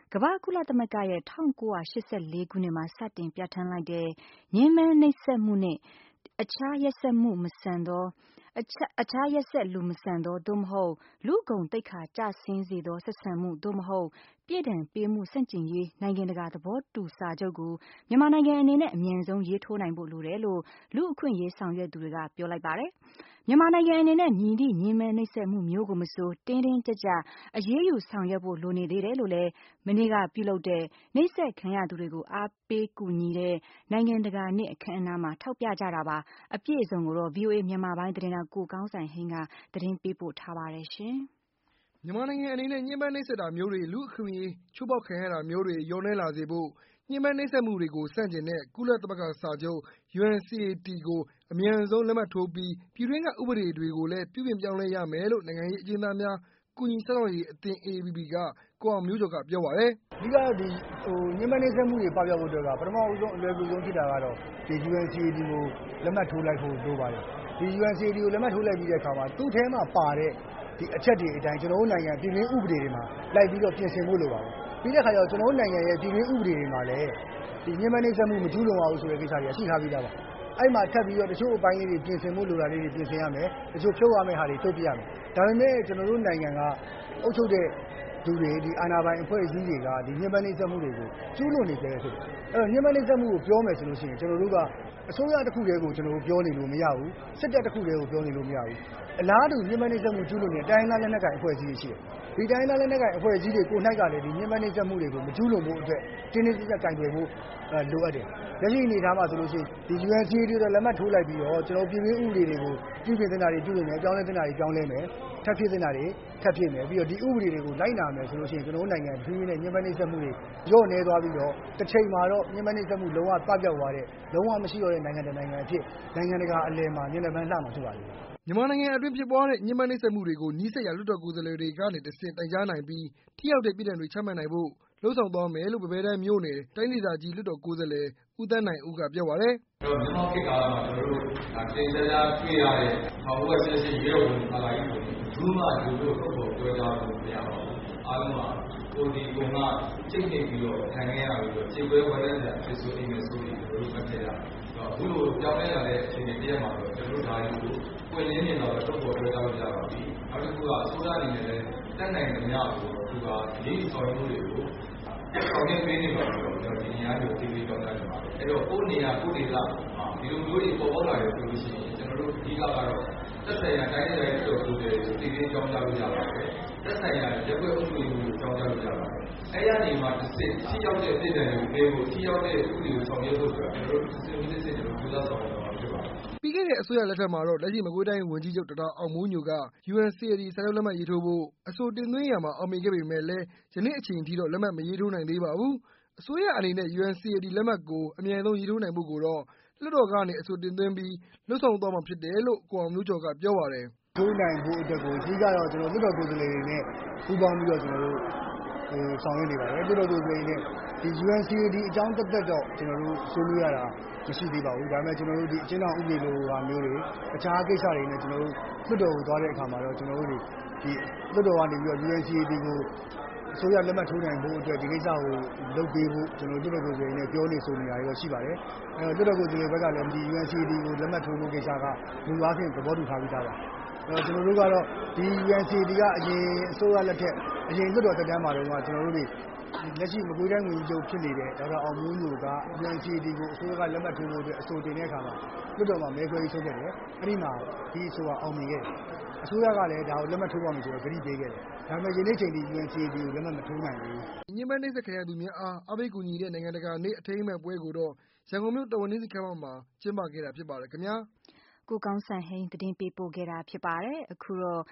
ကမ္ဘာ့ကုလသမဂ္ဂရဲ့1984 ခုနှစ်မှာစတင်ပြဋ္ဌာန်းလိုက်တဲ့ညှဉ်းပန်းနှိပ်စက်မှုနဲ့အခြားရက်စက်လူမဆန်သောသို့မဟုတ်လူ့ဂုဏ်သိက္ခာကျဆင်းစေသောဆက်ဆံမှုသို့မဟုတ်ပြစ်ဒဏ်ပေးမှုဆန့်ကျင်ရေးနိုင်ငံတကာသဘောတူစာချုပ်ကိုမြန်မာနိုင်ငံအနေနဲ့အမြန်ဆုံးရေးထိုးနိုင်ဖို့လိုတယ်လို့လူ့အခွင့်အရေးဆောင်ရွက်သူတွေကပြောလိုက်ပါတယ်။မြန်မာနိုင်ငံအနေနဲ့မည်သည့်ညှဉ်းပန်းနှိပ်စက်မှုမျိုးကိုမဆိုတင်းတင်းကြပ်ကြပ်အရေးယူဆောင်ရွက်ဖို့လိုနေသေးတယ်လို့လည်းမနေ့ကပြုလုပ်တဲ့နှိပ်စက်ခံရသူတွေကိုအားပေးကူညီတဲ့နိုင်ငံတကာနေ့အခမ်းအနားမှာထောက်ပြကြတာပါ။အပြည့်အစုံကိုတော့ VOA မြန်မာပိုင်းသတင်းထောက်ကိုကောင်းစံဟိန်းကသတင်းပေးပို့ထားပါတယ်ရှင်။မြန်မာနိုင်ငံအနေနဲ့ညှဉ်းပန်းနှိပ်စက်တာမျိုးတွေလူ့အခွင့်အရေးချိုးဖောက်ခံရတာမျိုးတွေလျော့နည်းလာစေဖို့ညှဉ်းပန်းနှိပ်စက်မှုတွေကိုဆန့်ကျင်တဲ့ကုလသမဂ္ဂစာချုပ် UNCAT ကိုအမြန်ဆုံးလက်မှတ်ထိုးပြီးပြည်တွင်းကဥပဒေတွေကိုလည်းပြုပြင်ပြောင်းလဲရမယ်လို့နိုင်ငံရေးအကျဉ်းသားများကူညီစောင့်ရှောက်ရေးအသင်း AAPP ကကိုအောင်မျိုးကျော်ကပြောပါတယ်။အဓိကတော့ညှဉ်းပန်းနှိပ်စက်မှုတွေပပျောက်ဖို့အတွက်ကပထမဦးဆုံးအလွယ်ကူဆုံးဖြစ်တာကတော့ဒီ UNCAT ကိုလက်မှတ်ထိုးလိုက်ဖို့လိုပါတယ်။ဒီ UNCAT ကိုလက်မှတ်ထိုးလိုက်ပြီးတဲ့အခါမှာသူ့ထဲမှာပါတဲ့ဒီအချက်တွေအတိုင်းကျွန်တော်တို့နိုင်ငံပြည်တွင်းဥပဒေတွေမှာလိုက်ပြီးတော့ပြင်ဆင်ဖို့လိုပါတယ်။ပြီးတဲ့အခါကျတော့ကျွန်တော်တို့နိုင်ငံရဲ့ပြည်တွင်းဥပဒေတွေမှာလည်းဒီညှဉ်းပန်းနှိပ်စက်မှုမကျူးလွန်ရဘူးဆိုတဲ့ကိစ္စတွေကရှိထားပြီးသားပါ။အဲ့မှာထပ်ပြီးတော့တချို့အပိုင်းလေးတွေပြင်ဆင်ဖို့လိုတာလေးတွေပြင်ဆင်ရမယ်။တချို့ဖြုတ်ရမယ့်ဟာတွေဖြုတ်ပြရမယ်။ဒါပေမဲ့ကျွန်တော်တို့နိုင်ငံကအုပ်ချုပ်တဲ့သူတွေဒီအာဏာပိုင်အဖွဲ့အစည်းတွေကဒီညှဉ်းပန်းနှိပ်စက်မှုတွေကိုကျူးလွန်နေကြတဲ့ဖြစ်တယ်။အဲ့တော့ညှဉ်းပန်းနှိပ်စက်မှုကိုပြောမယ်ဆိုလို့ရှိရင်ကျွန်တော်တို့ကအစိုးရတစ်ခုတည်းကိုကျွန်တော်တို့ပြောနေလို့မရဘူး။စစ်တပ်တစ်ခုတည်းကိုပြောနေလို့မရဘူး။အလားတူညှဉ်းပန်းနှိပ်စက်မှုကျူးလွန်နေတဲ့တိုင်းရင်းသားလက်နက်ကိုင်အဖွဲ့အစည်းတွေရှိတယ်။ဒီတိုင်းရင်းသားလက်နက်ကိုင်အဖွဲ့အစည်းတွေကိုနှိုက်ကလည်းဒီညှဉ်းပန်းနှိပ်စက်မှုတွေကိုမကျူးလွန်ဖို့အတွက်တင်းတင်းကြပ်ကြပ်ကင်တွယ်ဖို့လိုအပ်တယ်။လက်ရှိအနေအထားမှာဆိုလို့ရှိရင်ဒီ UNCAT တွေလက်မှတ်ထိုးလိုက်ပြီးတော့ကျွန်တော်ပြည်တွင်းဥပဒေတွေကိုပြုပြင်သင့်တာတွေပြုပြင်မယ်။ပြောင်းလဲသင့်တာတွေပြောင်းလဲမယ်။ထပ်ဖြစ်သင့်တာတွေထပ်ဖြစ်မယ်။ပြီးတော့ဒီဥပဒေတွေကိုလိုက်နာမယ်ဆိုလို့ရှိရင်ကျွန်တော်တို့နိုင်ငံပြည်တွင်းနဲ့ညှဉ်းပန်းနှိပ်စက်မှုတွေလျော့နည်းသွားပြီးတော့တစ်ချိန်မှာတော့ညှဉ်းပန်းနှိပ်စက်မှုလုံးဝပပျောက်သွားတဲ့လုံးဝမရှိတော့တဲ့နိုင်ငံတစ်နိုင်ငံအဖြစ်နိုင်ငံတကာအလယ်မှာမျက်နှာပန်းလှမှာဖြစ်ပါလိမ့်မယ်။မြန်မာနိုင်ငံအတွင်းဖြစ်ပွားတဲ့ညှဉ်းပန်းနှိပ်စက်မှုတွေကိုနီးစပ်ရာလွှတ်တော်ကိုယ်စားလှယ်တွေကနေတဆင့်တိုင်ကြားနိုင်ပြီးထိရောက်တဲ့ပြည်ထောင်တွေချမှတ်နိုင်ဖို့လုပ်ဆောင်သွားမယ်လို့ပပဲတန်းမြို့နယ်တိုင်းဒေသကြီးလွှတ်တော်ကိုယ်စားလှယ်ဦးသန်းနိုင်ဦးကပြောပါတယ်။မြန်မာခေတ်ကာလမှာကျွန်တော်တို့တင်ပြကြားတွေ့ရတဲ့1988ရေတော်ဝင်ပါလာကြီးကိုဘူးမှဒီလိုထုတ်ပေါ်ပြောကြားလို့မရပါဘူး။အားလုံးကကိုဒီကုံကချိန်နေပြီးတော့ခံခဲ့ရပြီးတော့ခြေပွဲဝဲတဲ့ဖြစ်ဆိုအိမ်မဲ့ဆိုပြီးတို့မှတ်ခဲ့ရတယ်။အခုလိုကြောင်းလဲလာတဲ့အခြေအနေတရက်မှာတော့ကျွန်တော်တို့ဒါတွေကိုပွင့်လင်းနေတော့ထုတ်ပေါ်ပြောကြားလို့ရပါပြီ။နောက်တစ်ခုကအစိုးရအနေနဲ့လည်းတက်နိုင်တဲ့များကိုသူကဒီဆောင်ရွက်မှုတွေကိုဆောင်ရွက်ပေးနေပါတော့ကျွန်တော်ဒီနေရာကိုသိပြီးတော့တာပါ။အဲ့တော့ကိုနေရာကိုဒေသဒီလိုမျိုးတွေပေါ်ပေါက်လာတယ်ဆိုလို့ရှိရင်ကျွန်တော်တို့အဓိကကတော့သက်ဆိုင်ရာတိုင်းဒေသရဲ့တော်ကိုယ်တွေသိပြီးကြောင်းကြားလို့ရပါတယ်။သက်ဆိုင်ရာရပ်ကွက်အုပ်ချုပ်ရေးမှုကြောင်းကြားလို့ရပါတယ်။အဲ့ရနေမှာတစ်စစ်ထိရောက်တဲ့ပြည်နယ်ကိုပေးဖို့ထိရောက်တဲ့ဥပဒေကိုဆောင်ရွက်ဖို့ဆိုတာကျွန်တော်တို့တစ်စစ်ကျွန်တော်ပြောသားဆောင်ရွက်မှာဖြစ်ပါတယ်။ပြီးခဲ့တဲ့အစိုးရလက်ထက်မှာတော့လက်ရှိမကွေးတိုင်းဝန်ကြီးချုပ်ဒေါက်တာအောင်မိုးညိုက UNCAT စာချုပ်လက်မှတ်ရေးထိုးဖို့အဆိုတင်သွင်းရာမှာအောင်မြင်ခဲ့ပေမဲ့လည်းယနေ့အချိန်ထိတော့လက်မှတ်မရေးထိုးနိုင်သေးပါဘူး။အစိုးရအနေနဲ့ UNCAT လက်မှတ်ကိုအမြန်ဆုံးရေးထိုးနိုင်ဖို့ကိုတော့လွှတ်တော်ကနေအဆိုတင်သွင်းပြီးလှုပ်ဆောင်သွားမှာဖြစ်တယ်လို့ကိုအောင်မျိုးကျော်ကပြောပါတယ်။ထိုးနိုင်ဖို့အတွက်ကိုအကြီးကတော့ကျွန်တော်လွှတ်တော်ကိုယ်စားလှယ်တွေနဲ့ပူးပေါင်းပြီးတော့ကျွန်တော်တို့ဆောင်ရွက်နေပါတယ်။လွှတ်တော်ကိုယ်စားလှယ်တွေနဲ့ဒီ UNCAT အကြောင်းသက်သက်တော့ကျွန်တော်တို့ဆွေးနွေးရတာမရှိသေးပါဘူး။ဒါပေမဲ့ကျွန်တော်တို့ဒီအကျဉ်းထောင်ဥပဒေလိုဟာမျိုးတွေအခြားကိစ္စတွေနဲ့ကျွန်တော်တို့လွှတ်တော်ကိုသွားတဲ့အခါမှာတော့ကျွန်တော်တို့ဒီလွှတ်တော်ကနေပြီးတော့ UNCAT ကိုအစိုးရလက်မှတ်ထိုးနိုင်ဖို့အတွက်ဒီကိစ္စကိုလုပ်ပေးဖို့ကျွန်တော်တို့လွှတ်တော်ကိုယ်စားလှယ်နဲ့ပြောနေဆိုနေတာတွေရှိပါတယ်။လွှတ်တော်ကိုယ်စားလှယ်ဘက်ကလည်းဒီ UNCAT ကိုလက်မှတ်ထိုးဖို့ကိစ္စကမူအားဖြင့်သဘောတူထားပြီးသားပါ။ကျွန်တော်တို့ကတော့ဒီ UNCAT ကအရင်အစိုးရလက်ထက်အရင်လွှတ်တော်တက်တန်းမှာတော့ကျွန်တော်တို့တွေလက်ရှိမကွေးတိုင်းဝန်ကြီးချုပ်ဖြစ်နေတဲ့ဒေါက်တာအောင်မိုးညိုက UNCAT ကိုအစိုးရကလက်မှတ်ထိုးဖို့အတွက်အဆိုတင်တဲ့အခါမှာလွှတ်တော်မှာမဲခွဲရေးထုတ်ခဲ့တယ်။အဲ့ဒီမှာဒီအဆိုကအောင်မြင်ခဲ့တယ်။အစိုးရကလည်းဒါကိုလက်မှတ်ထိုးပါမယ်ဆိုတော့ဂရုပေးခဲ့တယ်။ဒါပေမဲ့ယနေ့ချိန်ထိ UNCAT ကိုလက်မှတ်မထိုးနိုင်ဘူး။ညှဉ်းပန်းနှိပ်စက်ခံရသူများအားပေးကူညီတဲ့နိုင်ငံတကာနေ့အထိမ်းအမှတ်ပွဲကိုတော့ရန်ကုန်မြို့တော်ဝင်နှင်းဆီခမ်းမမှာကျင်းပခဲ့တာဖြစ်ပါတယ်ခင်ဗျာ။ကိုကောင်းစံဟိန်းသတင်းပေးပို့ခဲ့တာဖြစ်ပါတယ်။အခုတော့